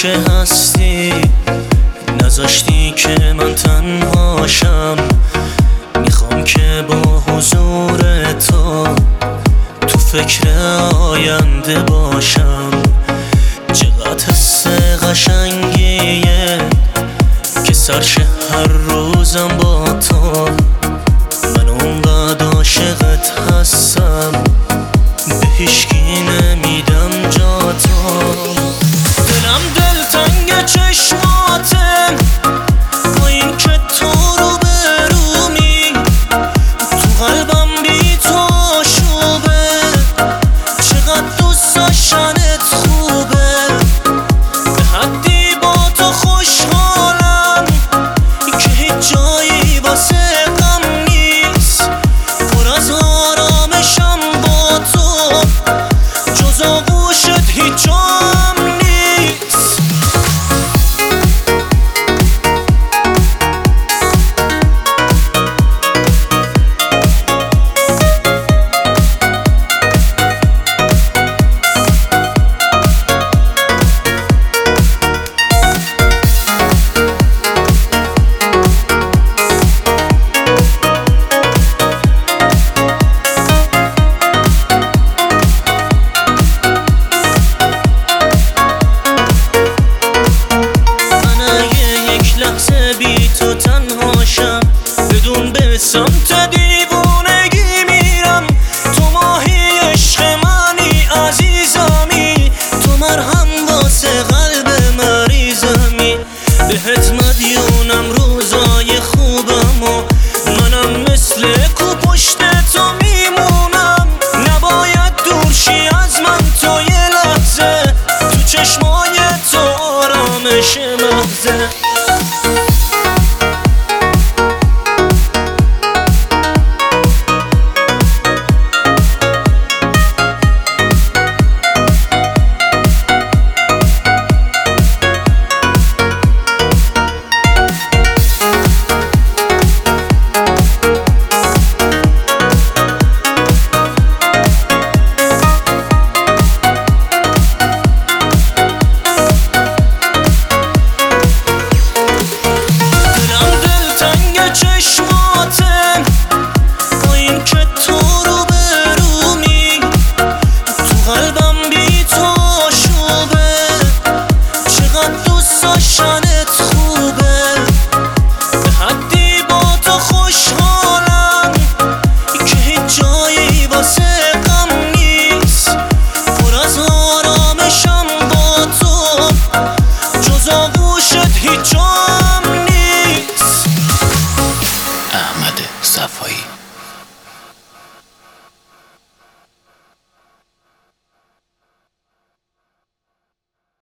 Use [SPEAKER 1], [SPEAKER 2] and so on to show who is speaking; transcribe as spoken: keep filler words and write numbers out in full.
[SPEAKER 1] که هستی، نذاشتی که من تنهاشم. میخوام که با حضور تو تو فکر آینده باشم. چقدر حس قشنگیه که سرشه هر روزم با تو. من اونقدر عاشقت هستم، به هیچکی نمیدم جا تو. دلم دلتنگ چشماتم، با این که تو رو برومی، تو قلبم بی تو شوبه. چقدر دوست داشتنت خوبه، به حدی با تو خوشحالم که هیچ جایی واسه غم نیست. پر از آرامشم با تو، جز آغوش